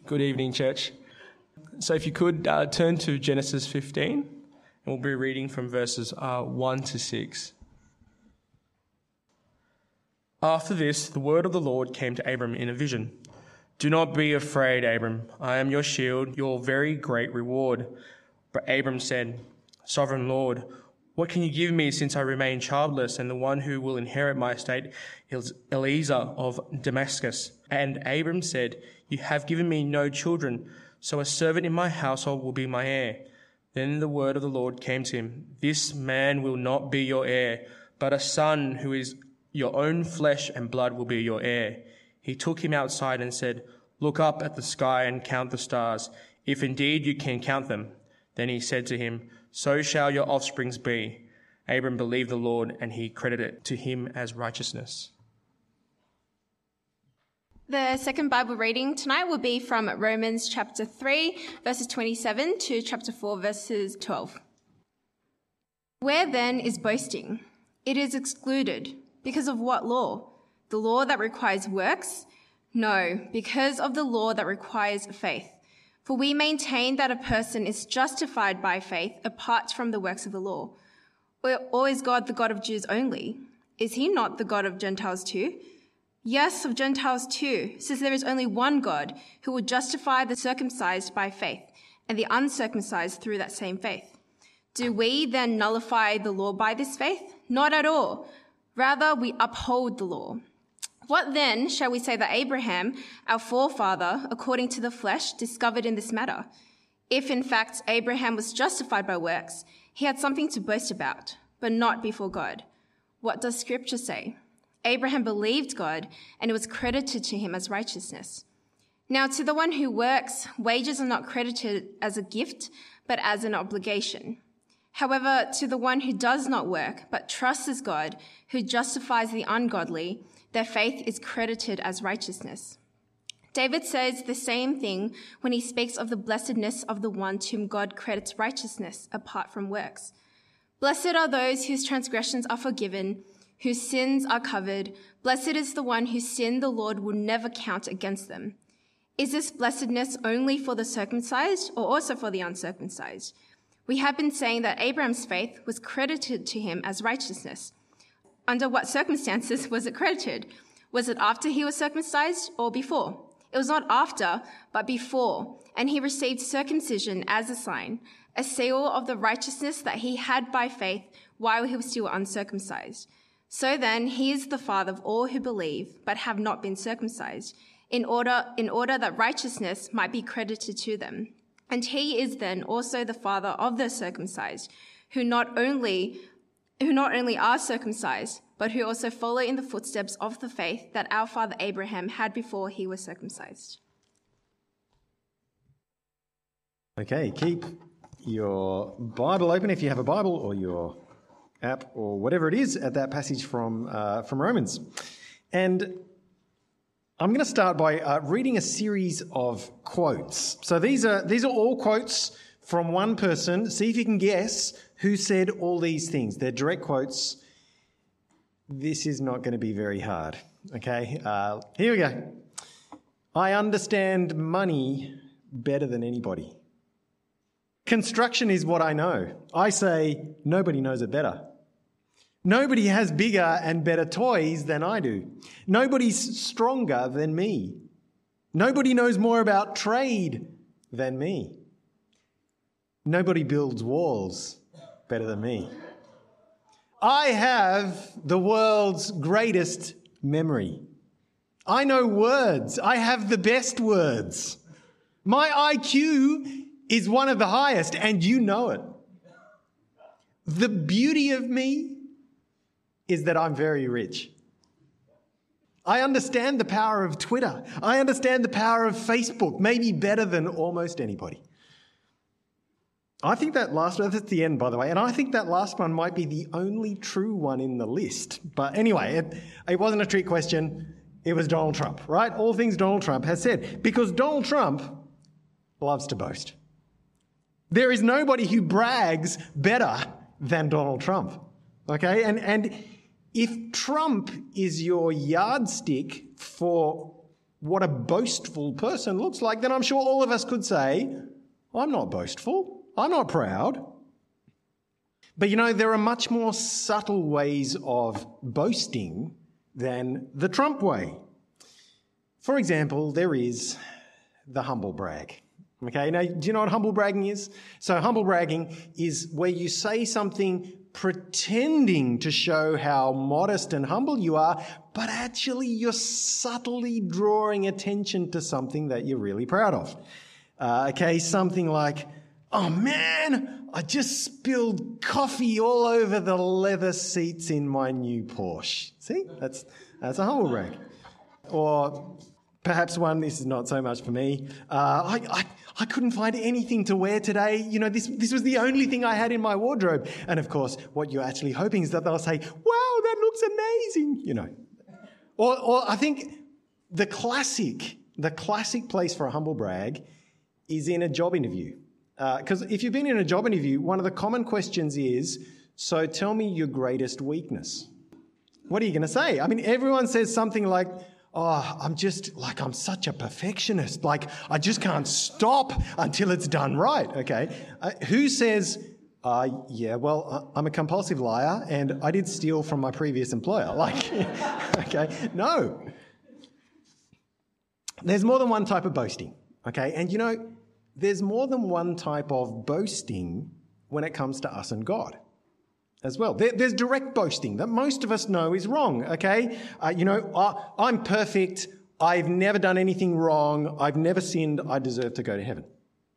Good evening, church. So if you could turn to Genesis 15, and we'll be reading from verses 1 to 6. After this, the word of the Lord came to Abram in a vision. Do not be afraid, Abram. I am your shield, your very great reward. But Abram said, Sovereign Lord, what can you give me since I remain childless, and the one who will inherit my estate is Eliezer of Damascus? And Abram said, You have given me no children, so a servant in my household will be my heir. Then the word of the Lord came to him, This man will not be your heir, but a son who is your own flesh and blood will be your heir. He took him outside and said, Look up at the sky and count the stars, if indeed you can count them. Then he said to him, So shall your offsprings be. Abram believed the Lord, and he credited it to him as righteousness. The second Bible reading tonight will be from Romans chapter 3, verses 27 to chapter 4, verses 12. Where then is boasting? It is excluded. Because of what law? The law that requires works? No, because of the law that requires faith. For we maintain that a person is justified by faith apart from the works of the law. Or is God the God of Jews only? Is he not the God of Gentiles too? Yes, of Gentiles too, since there is only one God who will justify the circumcised by faith and the uncircumcised through that same faith. Do we then nullify the law by this faith? Not at all. Rather, we uphold the law. What then shall we say that Abraham, our forefather, according to the flesh, discovered in this matter? If in fact Abraham was justified by works, he had something to boast about, but not before God. What does Scripture say? Abraham believed God, and it was credited to him as righteousness. Now to the one who works, wages are not credited as a gift, but as an obligation. However, to the one who does not work, but trusts God, who justifies the ungodly, their faith is credited as righteousness. David says the same thing when he speaks of the blessedness of the one to whom God credits righteousness apart from works. Blessed are those whose transgressions are forgiven, whose sins are covered. Blessed is the one whose sin the Lord will never count against them. Is this blessedness only for the circumcised or also for the uncircumcised? We have been saying that Abraham's faith was credited to him as righteousness. Under what circumstances was it credited? Was it after he was circumcised or before? It was not after, but before, and he received circumcision as a sign, a seal of the righteousness that he had by faith while he was still uncircumcised. So then, he is the father of all who believe, but have not been circumcised, in order that righteousness might be credited to them. And he is then also the father of the circumcised, who not only are circumcised, but who also follow in the footsteps of the faith that our father Abraham had before he was circumcised. Okay, keep your Bible open if you have a Bible, or your app, or whatever it is, at that passage from Romans. And I'm going to start by reading a series of quotes. So these are all quotes from one person. See if you can guess who said all these things. They're direct quotes. This is not going to be very hard. Okay, here we go. I understand money better than anybody. Construction is what I know. I say nobody knows it better. Nobody has bigger and better toys than I do. Nobody's stronger than me. Nobody knows more about trade than me. Nobody builds walls better than me. I have the world's greatest memory. I know words. I have the best words. My IQ is one of the highest, and you know it. The beauty of me is that I'm very rich. I understand the power of Twitter. I understand the power of Facebook, maybe better than almost anybody. I think that last one, that's the end, by the way, and I think that last one might be the only true one in the list. But anyway, it wasn't a trick question. It was Donald Trump, right? All things Donald Trump has said. Because Donald Trump loves to boast. There is nobody who brags better than Donald Trump, okay? And if Trump is your yardstick for what a boastful person looks like, then I'm sure all of us could say, I'm not boastful, I'm not proud. But there are much more subtle ways of boasting than the Trump way. For example, there is the humble brag. Okay, now do you know what humble bragging is? So humble bragging is where you say something pretending to show how modest and humble you are, but actually you're subtly drawing attention to something that you're really proud of. Something like, oh man, I just spilled coffee all over the leather seats in my new Porsche. See, that's a humble brag. Or perhaps one, this is not so much for me, I couldn't find anything to wear today. This was the only thing I had in my wardrobe. And of course, what you're actually hoping is that they'll say, wow, that looks amazing, Or I think the classic place for a humble brag is in a job interview. Because if you've been in a job interview, one of the common questions is, so tell me your greatest weakness. What are you going to say? I mean, everyone says something like, oh, I'm such a perfectionist. I just can't stop until it's done right. Okay. Who says, I'm a compulsive liar and I did steal from my previous employer. Okay. No. There's more than one type of boasting. Okay. And there's more than one type of boasting when it comes to us and God as well. There's direct boasting that most of us know is wrong, okay? I'm perfect. I've never done anything wrong. I've never sinned. I deserve to go to heaven.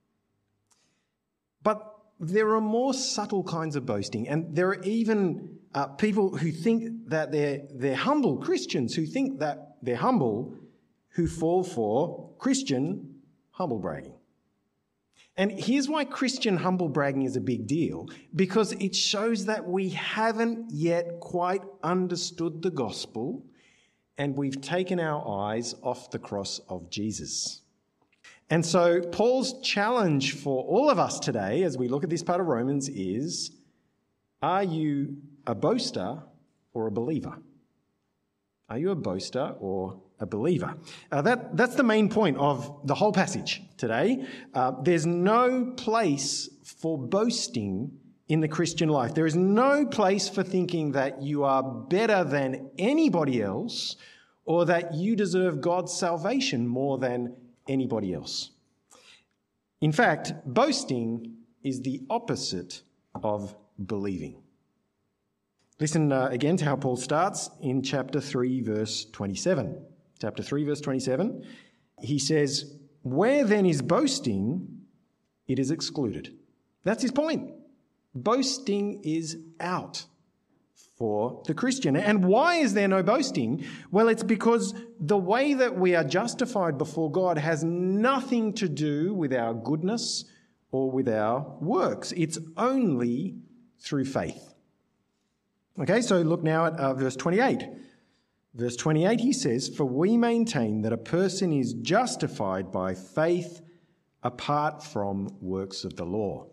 But there are more subtle kinds of boasting, and there are even people who think that they're humble, Christians who think that they're humble, who fall for Christian humble bragging. And here's why Christian humble bragging is a big deal, because it shows that we haven't yet quite understood the gospel and we've taken our eyes off the cross of Jesus. And so Paul's challenge for all of us today as we look at this part of Romans is, are you a boaster or a believer? Are you a boaster or a believer? That's the main point of the whole passage today. There's no place for boasting in the Christian life. There is no place for thinking that you are better than anybody else or that you deserve God's salvation more than anybody else. In fact, boasting is the opposite of believing. Listen again to how Paul starts in chapter 3, verse 27. Chapter 3, verse 27, he says, where then is boasting, it is excluded. That's his point. Boasting is out for the Christian. And why is there no boasting? Well, it's because the way that we are justified before God has nothing to do with our goodness or with our works. It's only through faith. Okay, so look now at verse 28. Verse 28, he says, for we maintain that a person is justified by faith apart from works of the law.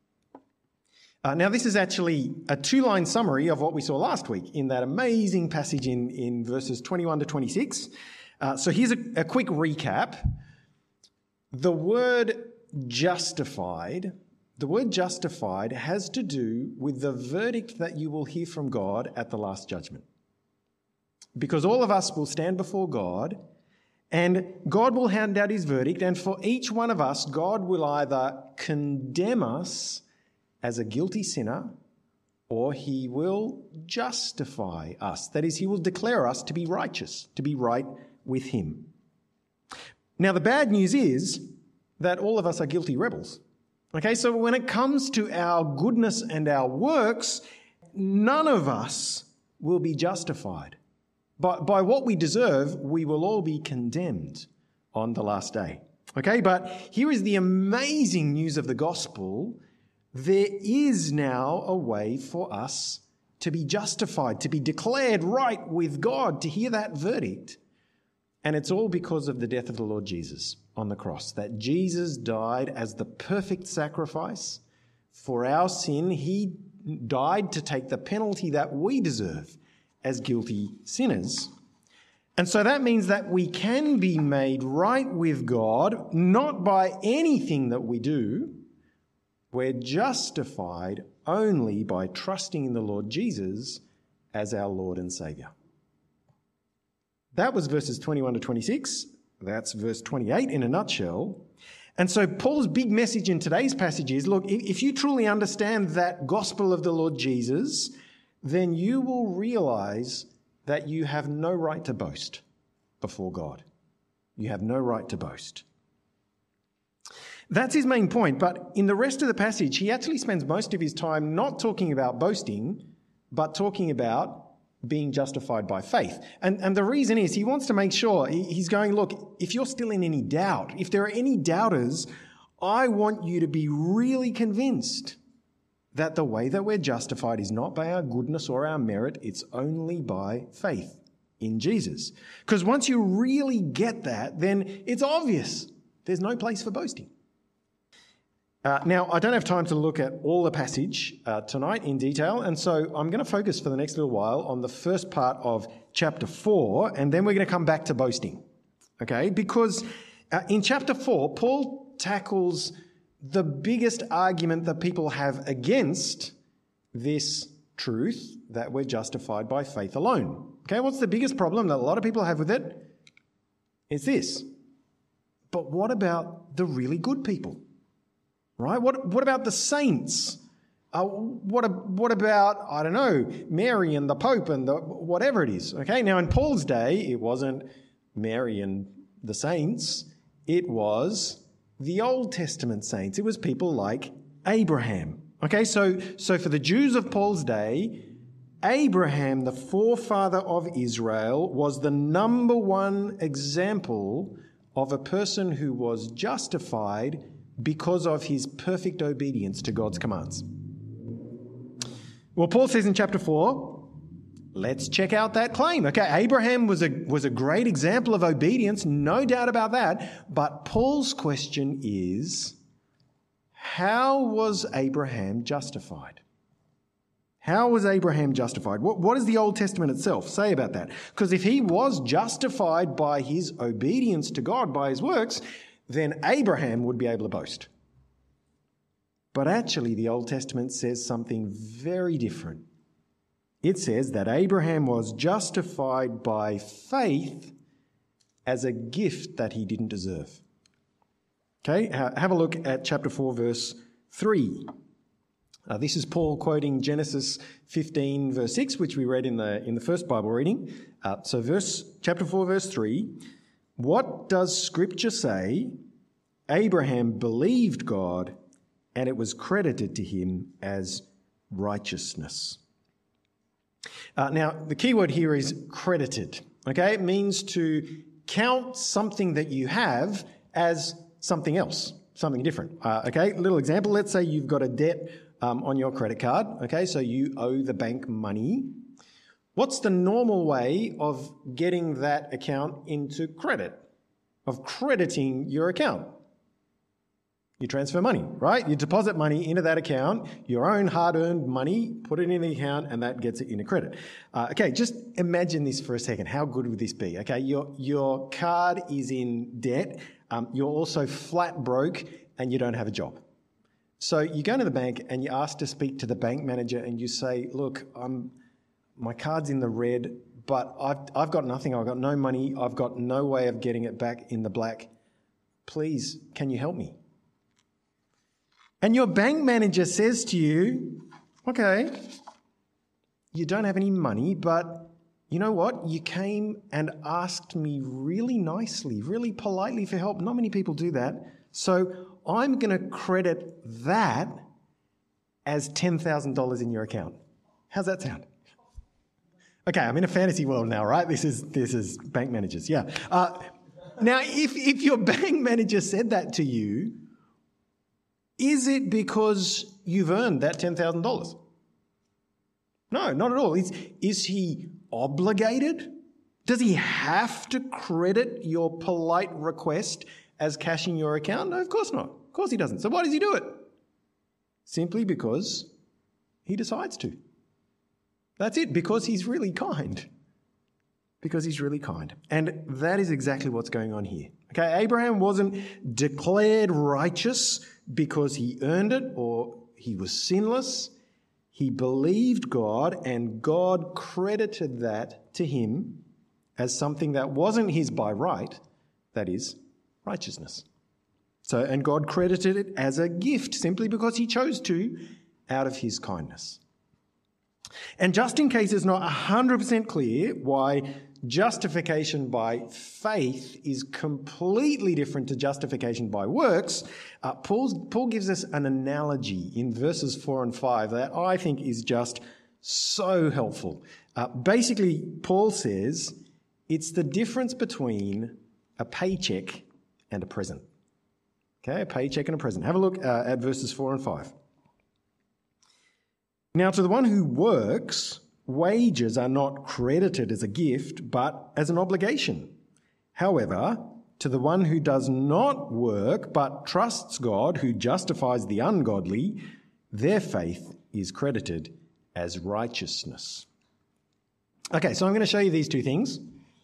Now, this is actually a two-line summary of what we saw last week in that amazing passage in verses 21 to 26. So here's a quick recap. The word justified has to do with the verdict that you will hear from God at the last judgment. Because all of us will stand before God and God will hand out his verdict, and for each one of us, God will either condemn us as a guilty sinner or he will justify us. That is, he will declare us to be righteous, to be right with him. Now, the bad news is that all of us are guilty rebels. Okay, so when it comes to our goodness and our works, none of us will be justified. By what we deserve, we will all be condemned on the last day. Okay, but here is the amazing news of the gospel. There is now a way for us to be justified, to be declared right with God, to hear that verdict. And it's all because of the death of the Lord Jesus on the cross, that Jesus died as the perfect sacrifice for our sin. He died to take the penalty that we deserve as guilty sinners. And so that means that we can be made right with God, not by anything that we do. We're justified only by trusting in the Lord Jesus as our Lord and Saviour. That was verses 21 to 26. That's verse 28 in a nutshell. And so Paul's big message in today's passage is, look, if you truly understand that gospel of the Lord Jesus, then you will realise that you have no right to boast before God. You have no right to boast. That's his main point, but in the rest of the passage, he actually spends most of his time not talking about boasting, but talking about being justified by faith. And the reason is he wants to make sure, he's going, look, if you're still in any doubt, if there are any doubters, I want you to be really convinced that the way that we're justified is not by our goodness or our merit, it's only by faith in Jesus. Because once you really get that, then it's obvious there's no place for boasting. Now, I don't have time to look at all the passage tonight in detail, and so I'm going to focus for the next little while on the first part of chapter 4, and then we're going to come back to boasting, okay? Because in chapter 4, Paul tackles the biggest argument that people have against this truth that we're justified by faith alone. Okay, what's the biggest problem that a lot of people have with it? It's this. But what about the really good people? Right? What about the saints? What about, I don't know, Mary and the Pope and whatever it is? Okay, now in Paul's day, it wasn't Mary and the saints. It was the Old Testament saints. It was people like Abraham. Okay, so for the Jews of Paul's day, Abraham, the forefather of Israel, was the number one example of a person who was justified because of his perfect obedience to God's commands. Well, Paul says in chapter 4, let's check out that claim. Okay, Abraham was a great example of obedience, no doubt about that. But Paul's question is, how was Abraham justified? How was Abraham justified? What does the Old Testament itself say about that? Because if he was justified by his obedience to God, by his works, then Abraham would be able to boast. But actually, the Old Testament says something very different. It says that Abraham was justified by faith as a gift that he didn't deserve. Okay, have a look at chapter 4, verse 3. This is Paul quoting Genesis 15, verse 6, which we read in the first Bible reading. Chapter 4, verse 3. What does Scripture say? Abraham believed God, and it was credited to him as righteousness. Now, the key word here is credited. Okay, it means to count something that you have as something else, something different. Okay, little example. Let's say you've got a debt on your credit card. Okay, so you owe the bank money. What's the normal way of getting that account into credit, of crediting your account? You transfer money, right? You deposit money into that account, your own hard-earned money, put it in the account, and that gets it into credit. Okay, just imagine this for a second. How good would this be? Okay, your card is in debt. You're also flat broke, and you don't have a job. So you go to the bank and you ask to speak to the bank manager, and you say, "Look, my card's in the red, but I've got nothing. I've got no money. I've got no way of getting it back in the black. Please, can you help me?" And your bank manager says to you, "Okay, you don't have any money, but you know what? You came and asked me really nicely, really politely for help. Not many people do that. So I'm going to credit that as $10,000 in your account." How's that sound? Okay, I'm in a fantasy world now, right? This is bank managers, yeah. Now, if your bank manager said that to you, is it because you've earned that $10,000? No, not at all. Is he obligated? Does he have to credit your polite request as cash in your account? No, of course not. Of course he doesn't. So why does he do it? Simply because he decides to. That's it, because he's really kind. because he's really kind. And that is exactly what's going on here. Okay, Abraham wasn't declared righteous because he earned it or he was sinless. He believed God, and God credited that to him as something that wasn't his by right, that is, righteousness. So, and God credited it as a gift simply because he chose to out of his kindness. And just in case it's not 100% clear why justification by faith is completely different to justification by works, Paul gives us an analogy in verses 4 and 5 that I think is just so helpful. Basically, Paul says it's the difference between a paycheck and a present. Okay, a paycheck and a present. Have a look at verses 4 and 5. Now, to the one who works, wages are not credited as a gift, but as an obligation. However, to the one who does not work, but trusts God, who justifies the ungodly, their faith is credited as righteousness. Okay, so I'm going to show you these two things.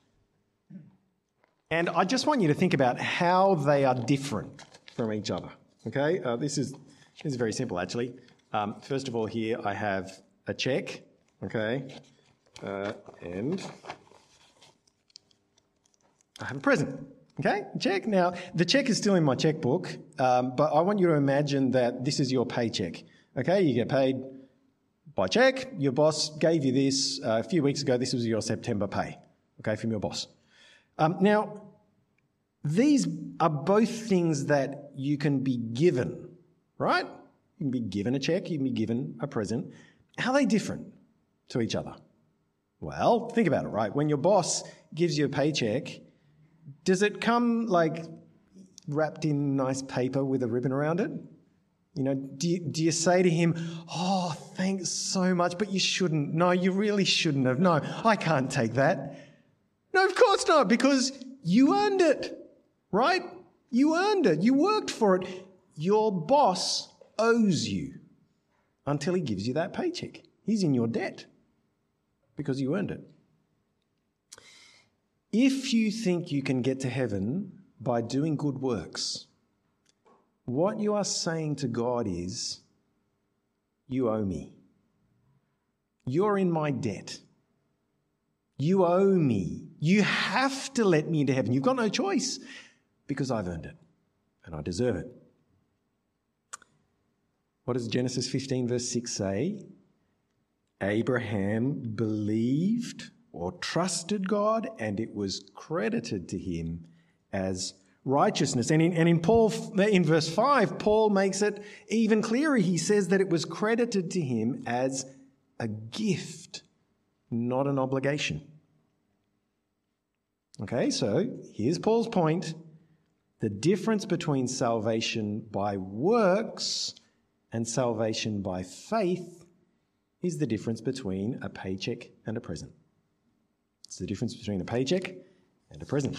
And I just want you to think about how they are different from each other. Okay, this is very simple, actually. First of all, here I have a check. Okay, and I have a present. Okay, check. Now, the check is still in my checkbook, but I want you to imagine that this is your paycheck. Okay, you get paid by check. Your boss gave you this a few weeks ago. This was your September pay, okay, from your boss. Now, these are both things that you can be given, right? You can be given a check, you can be given a present. How are they different to each other? Well, think about it, right? When your boss gives you a paycheck, does it come like wrapped in nice paper with a ribbon around it? You know, do you say to him, "Oh, thanks so much, but you shouldn't. No, you really shouldn't have. No, I can't take that." No, of course not, because you earned it, right? You earned it. You worked for it. Your boss owes you until he gives you that paycheck. He's in your debt because you earned it. If you think you can get to heaven by doing good works, what you are saying to God is, you owe me. You're in my debt. You owe me. You have to let me into heaven. You've got no choice because I've earned it and I deserve it. What does Genesis 15 verse 6 say? Abraham believed or trusted God, and it was credited to him as righteousness. And in verse 5, Paul makes it even clearer. He says that it was credited to him as a gift, not an obligation. Okay, so here's Paul's point. The difference between salvation by works and salvation by faith is the difference between a paycheck and a present. It's the difference between a paycheck and a present.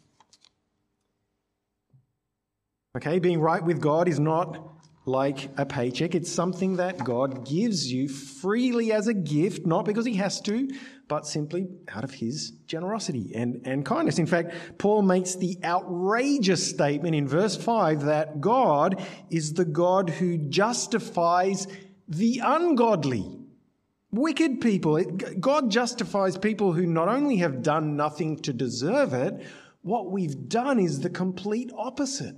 Okay, being right with God is not like a paycheck. It's something that God gives you freely as a gift, not because he has to, but simply out of his generosity and kindness. In fact, Paul makes the outrageous statement in verse 5 that God is the God who justifies the ungodly, wicked people. God justifies people who not only have done nothing to deserve it, what we've done is the complete opposite.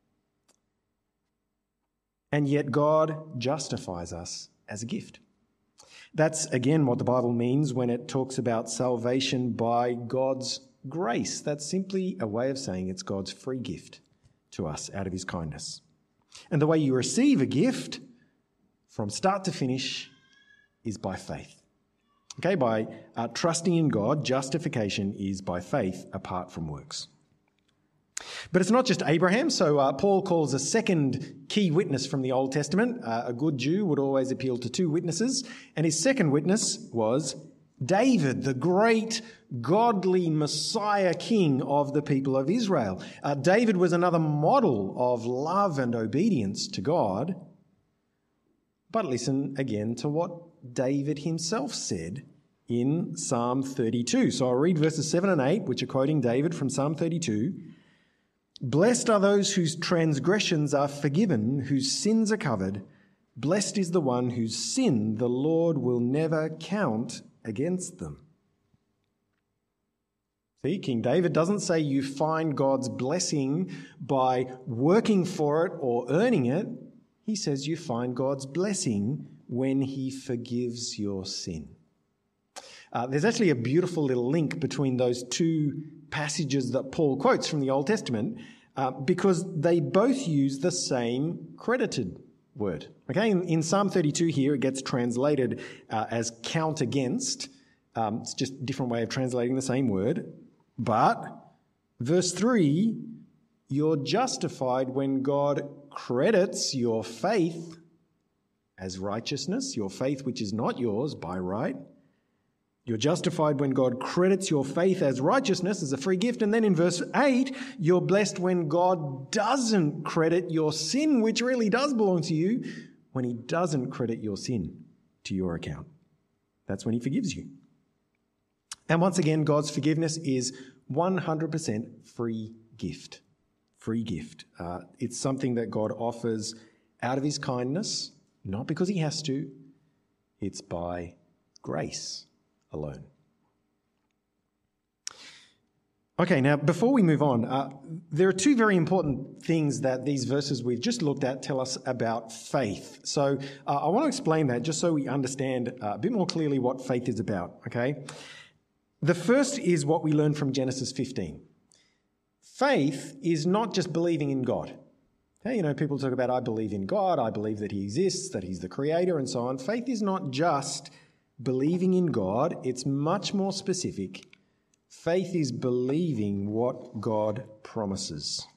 And yet God justifies us as a gift. That's again what the Bible means when it talks about salvation by God's grace. That's simply a way of saying it's God's free gift to us out of his kindness. And the way you receive a gift from start to finish is by faith. Okay, by trusting in God, justification is by faith apart from works. But it's not just Abraham, so Paul calls a second key witness from the Old Testament. A good Jew would always appeal to two witnesses, and his second witness was David, the great godly Messiah king of the people of Israel. David was another model of love and obedience to God. But listen again to what David himself said in Psalm 32. So I'll read verses 7 and 8, which are quoting David from Psalm 32. Blessed are those whose transgressions are forgiven, whose sins are covered. Blessed is the one whose sin the Lord will never count against them. See, King David doesn't say you find God's blessing by working for it or earning it. He says you find God's blessing when he forgives your sin. There's actually a beautiful little link between those two passages that Paul quotes from the Old Testament because they both use the same credited word. Okay, in Psalm 32 here, it gets translated as count against. It's just a different way of translating the same word. But verse 3, you're justified when God credits your faith as righteousness, your faith which is not yours by right. You're justified when God credits your faith as righteousness, as a free gift. And then in verse 8, you're blessed when God doesn't credit your sin, which really does belong to you, when he doesn't credit your sin to your account. That's when he forgives you. And once again, God's forgiveness is 100% free gift. Free gift. It's something that God offers out of his kindness, not because he has to. It's by grace alone. Okay, now before we move on, there are two very important things that these verses we've just looked at tell us about faith. So I want to explain that just so we understand a bit more clearly what faith is about, okay? The first is what we learn from Genesis 15. Faith is not just believing in God. Okay, you know, people talk about, I believe in God, I believe that he exists, that he's the creator, and so on. Faith is not just believing in God, it's much more specific. Faith is believing what God promises.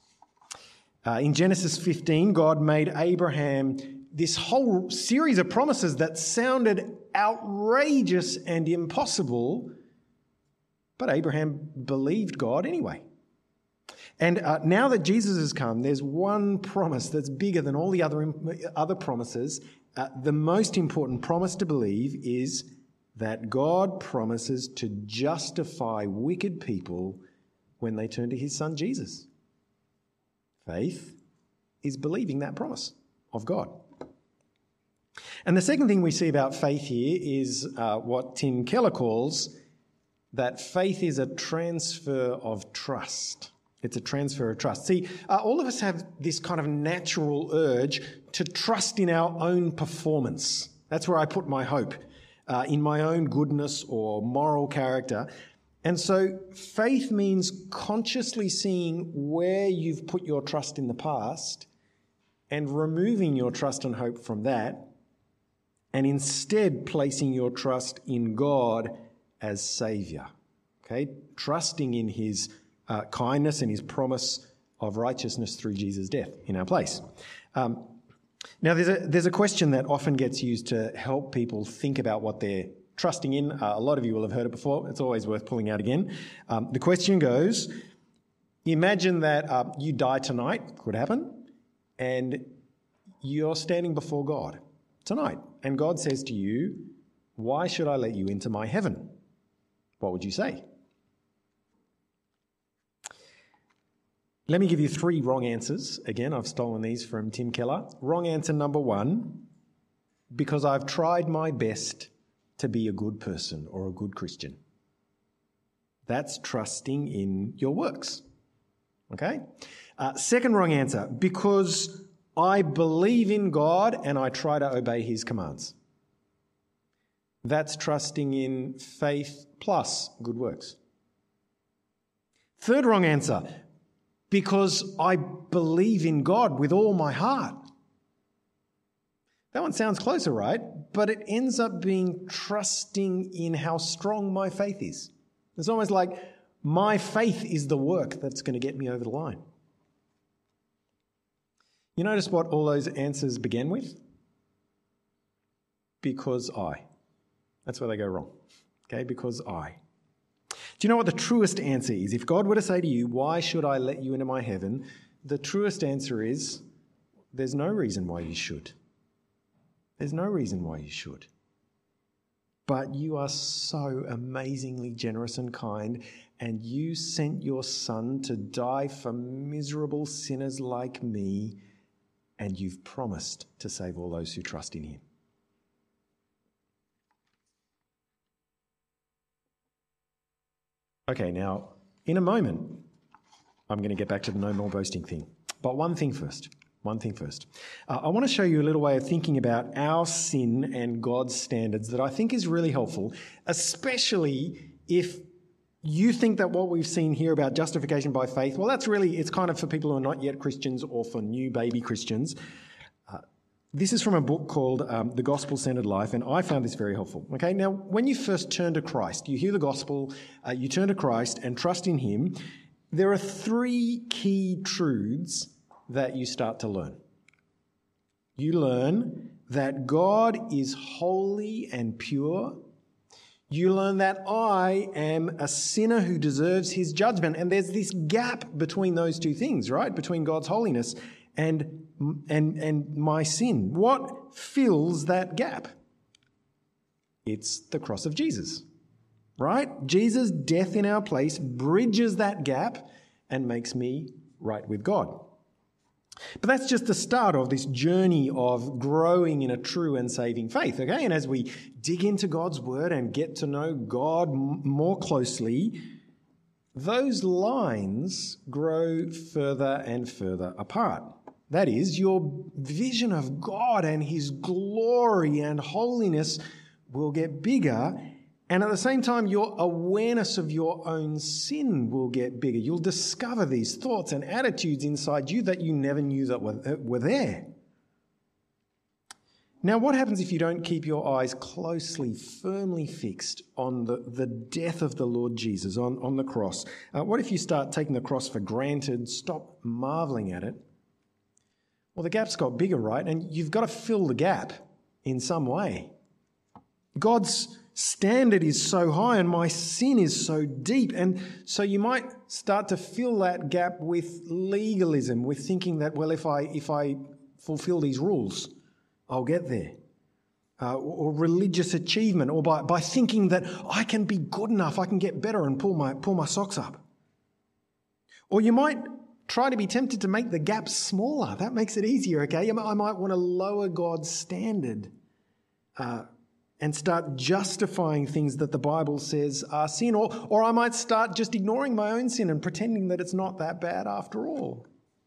In Genesis 15, God made Abraham this whole series of promises that sounded outrageous and impossible, but Abraham believed God anyway. And now that Jesus has come, there's one promise that's bigger than all the other promises. The most important promise to believe is that God promises to justify wicked people when they turn to his son Jesus. Faith is believing that promise of God. And the second thing we see about faith here is what Tim Keller calls that faith is a transfer of trust. It's a transfer of trust. See, all of us have this kind of natural urge to trust in our own performance. That's where I put my hope, in my own goodness or moral character. And so faith means consciously seeing where you've put your trust in the past and removing your trust and hope from that, and instead placing your trust in God as Saviour. Okay? Trusting in his kindness and his promise of righteousness through Jesus' death in our place. Now, there's a question that often gets used to help people think about what they're trusting in. A lot of you will have heard it before. It's always worth pulling out again. The question goes, imagine that you die tonight, could happen, and you're standing before God tonight. And God says to you, why should I let you into my heaven? What would you say? Let me give you 3 wrong answers. Again, I've stolen these from Tim Keller. Wrong answer number 1, because I've tried my best to be a good person or a good Christian. That's trusting in your works. Okay? Second wrong answer, because I believe in God and I try to obey his commands. That's trusting in faith plus good works. Third wrong answer, because I believe in God with all my heart. That one sounds closer, right? But it ends up being trusting in how strong my faith is. It's almost like my faith is the work that's going to get me over the line. You notice what all those answers began with? Because I. That's where they go wrong. Okay, because I. Do you know what the truest answer is? If God were to say to you, why should I let you into my heaven? The truest answer is, there's no reason why you should. There's no reason why you should. but you are so amazingly generous and kind, and you sent your Son to die for miserable sinners like me, and you've promised to save all those who trust in him. Okay, now, in a moment, I'm going to get back to the no more boasting thing. But one thing first. I want to show you a little way of thinking about our sin and God's standards that I think is really helpful, especially if you think that what we've seen here about justification by faith, well, it's kind of for people who are not yet Christians or for new baby Christians. This is from a book called The Gospel-Centered Life, and I found this very helpful. Okay, now, when you first turn to Christ, you hear the gospel, you turn to Christ and trust in him, there are three key truths that you start to learn. You learn that God is holy and pure. You learn that I am a sinner who deserves his judgment. And there's this gap between those two things, right? Between God's holiness and my sin. What fills that gap? It's the cross of Jesus, right? Jesus' death in our place bridges that gap and makes me right with God. But that's just the start of this journey of growing in a true and saving faith, okay? And as we dig into God's word and get to know God more closely, those lines grow further and further apart. That is, your vision of God and his glory and holiness will get bigger, and at the same time, your awareness of your own sin will get bigger. You'll discover these thoughts and attitudes inside you that you never knew that were there. Now, what happens if you don't keep your eyes closely, firmly fixed on the death of the Lord Jesus on the cross? What if you start taking the cross for granted, stop marveling at it? Well, the gap's got bigger, right? And you've got to fill the gap in some way. God's standard is so high and my sin is so deep. And so you might start to fill that gap with legalism, with thinking that, well, if I fulfill these rules, I'll get there. Or religious achievement, or by thinking that I can be good enough, I can get better and pull my socks up. Or you might try to be tempted to make the gap smaller. That makes it easier, okay? I might want to lower God's standard and start justifying things that the Bible says are sin. Or I might start just ignoring my own sin and pretending that it's not that bad after all.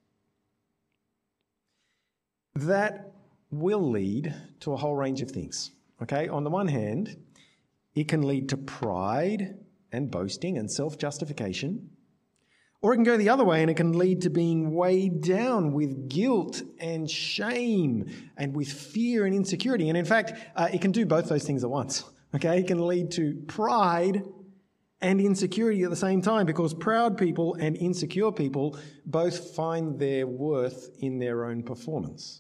That will lead to a whole range of things, okay? On the one hand, it can lead to pride and boasting and self-justification. Or it can go the other way and it can lead to being weighed down with guilt and shame and with fear and insecurity. And in fact, it can do both those things at once. Okay, it can lead to pride and insecurity at the same time, because proud people and insecure people both find their worth in their own performance.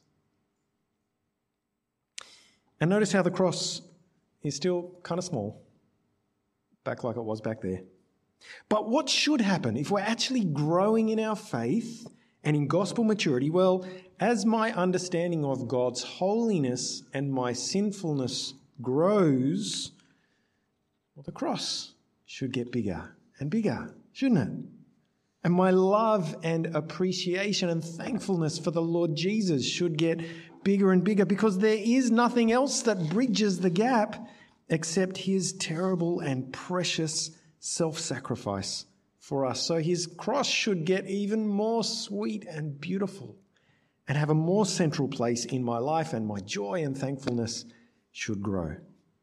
And notice how the cross is still kind of small, back like it was back there. But what should happen if we're actually growing in our faith and in gospel maturity? Well, as my understanding of God's holiness and my sinfulness grows, well, the cross should get bigger and bigger, shouldn't it? And my love and appreciation and thankfulness for the Lord Jesus should get bigger and bigger, because there is nothing else that bridges the gap except his terrible and precious self-sacrifice for us. So his cross should get even more sweet and beautiful and have a more central place in my life, and my joy and thankfulness should grow.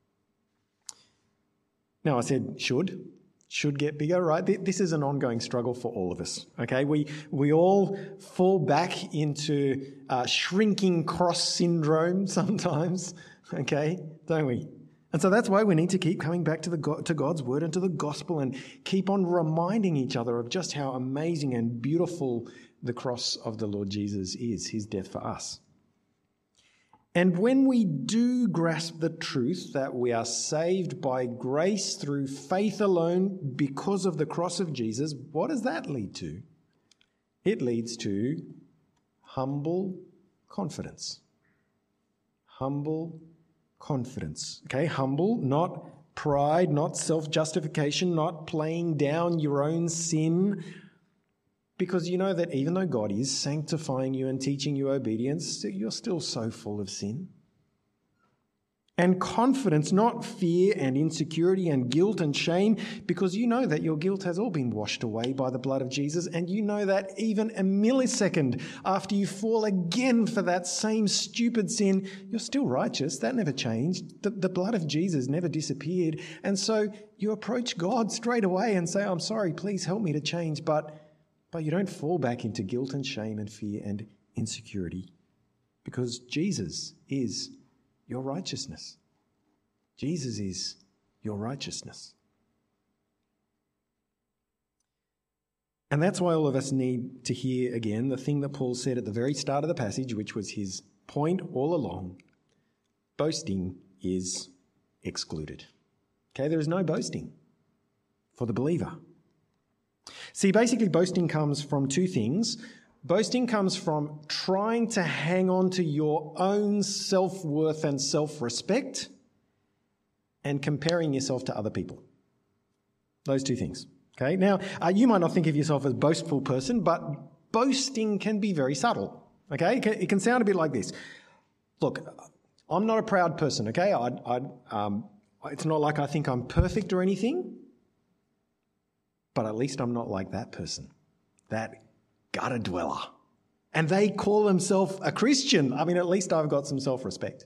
Now, I said should get bigger, right? This is an ongoing struggle for all of us, okay? We all fall back into shrinking cross syndrome sometimes, okay? Don't we? And so that's why we need to keep coming back to God's word and to the gospel, and keep on reminding each other of just how amazing and beautiful the cross of the Lord Jesus is, his death for us. And when we do grasp the truth that we are saved by grace through faith alone because of the cross of Jesus, what does that lead to? It leads to humble confidence. Humble confidence. Okay, humble, not pride, not self-justification, not playing down your own sin, because you know that even though God is sanctifying you and teaching you obedience, you're still so full of sin. And confidence, not fear and insecurity and guilt and shame, because you know that your guilt has all been washed away by the blood of Jesus, and you know that even a millisecond after you fall again for that same stupid sin, you're still righteous. That never changed. The blood of Jesus never disappeared. And so you approach God straight away and say, I'm sorry, please help me to change. But you don't fall back into guilt and shame and fear and insecurity, because Jesus is your righteousness. Jesus is your righteousness. And that's why all of us need to hear again the thing that Paul said at the very start of the passage, which was his point all along. Boasting is excluded. Okay, there is no boasting for the believer. See, basically boasting comes from two things. Boasting comes from trying to hang on to your own self-worth and self-respect and comparing yourself to other people. Those two things. Okay. Now, you might not think of yourself as a boastful person, but boasting can be very subtle. Okay. It can sound a bit like this. Look, I'm not a proud person. Okay. It's not like I think I'm perfect or anything, but at least I'm not like that person, that gutter dweller. And they call themselves a Christian. I mean, at least I've got some self-respect.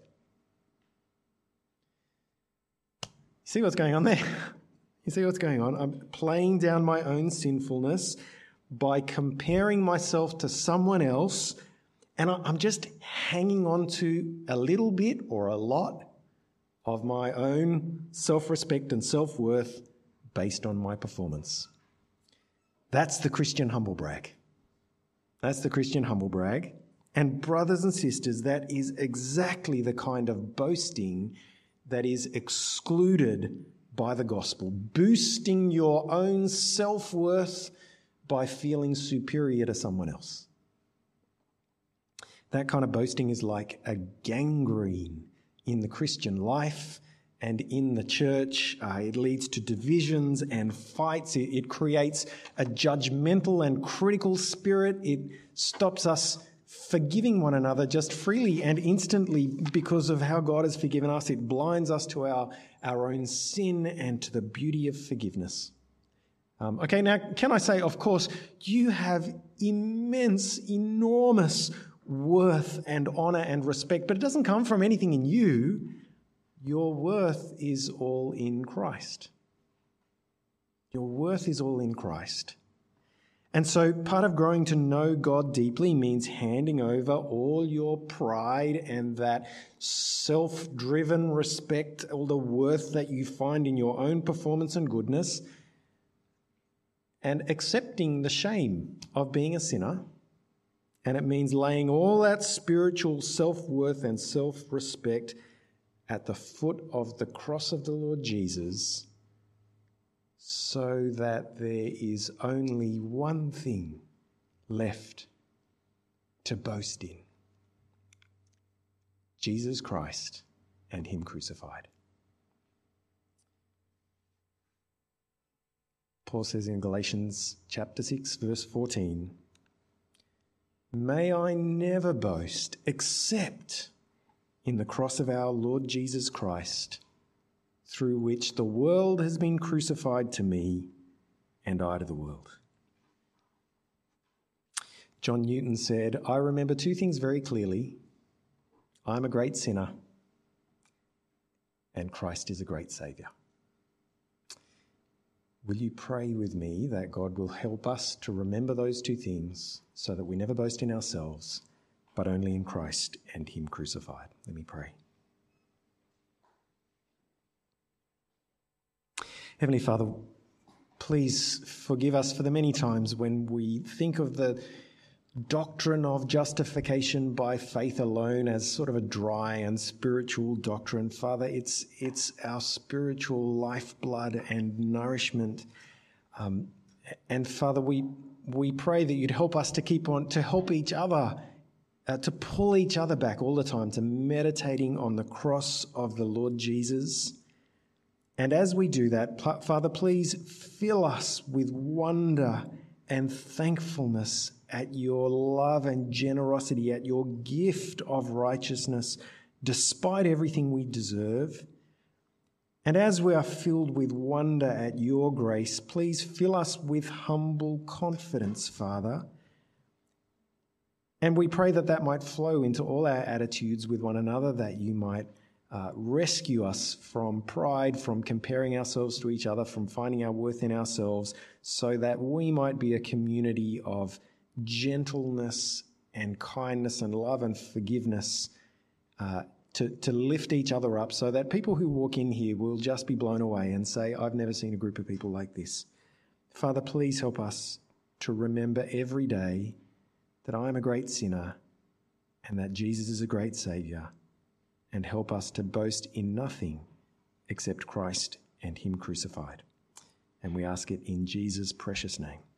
See what's going on there? You see what's going on? I'm playing down my own sinfulness by comparing myself to someone else, and I'm just hanging on to a little bit or a lot of my own self-respect and self-worth based on my performance. That's the Christian humble brag. That's the Christian humble brag. And brothers and sisters, that is exactly the kind of boasting that is excluded by the gospel. Boosting your own self-worth by feeling superior to someone else. That kind of boasting is like a gangrene in the Christian life and in the church. It leads to divisions and fights. It creates a judgmental and critical spirit. It stops us forgiving one another just freely and instantly because of how God has forgiven us. It blinds us to our own sin and to the beauty of forgiveness. Okay, now can I say, of course, you have immense, enormous worth and honour and respect, but it doesn't come from anything in you. Your worth is all in Christ. Your worth is all in Christ. And so part of growing to know God deeply means handing over all your pride and that self-driven respect, all the worth that you find in your own performance and goodness, and accepting the shame of being a sinner. And it means laying all that spiritual self-worth and self-respect at the foot of the cross of the Lord Jesus, so that there is only one thing left to boast in: Jesus Christ and Him crucified. Paul says in Galatians chapter 6, verse 14, "May I never boast except in the cross of our Lord Jesus Christ, through which the world has been crucified to me and I to the world." John Newton said, "I remember two things very clearly. I'm a great sinner and Christ is a great Saviour." Will you pray with me that God will help us to remember those two things so that we never boast in ourselves, but only in Christ and Him crucified? Let me pray. Heavenly Father, please forgive us for the many times when we think of the doctrine of justification by faith alone as sort of a dry and spiritual doctrine. Father, it's our spiritual lifeblood and nourishment. And Father, we pray that you'd help us to keep on, to help each other to pull each other back all the time to meditating on the cross of the Lord Jesus. And as we do that, Father, please fill us with wonder and thankfulness at your love and generosity, at your gift of righteousness, despite everything we deserve. And as we are filled with wonder at your grace, please fill us with humble confidence, Father. And we pray that that might flow into all our attitudes with one another, that you might rescue us from pride, from comparing ourselves to each other, from finding our worth in ourselves, so that we might be a community of gentleness and kindness and love and forgiveness, to lift each other up, so that people who walk in here will just be blown away and say, I've never seen a group of people like this. Father, please help us to remember every day that I am a great sinner and that Jesus is a great Saviour, and help us to boast in nothing except Christ and Him crucified. And we ask it in Jesus' precious name.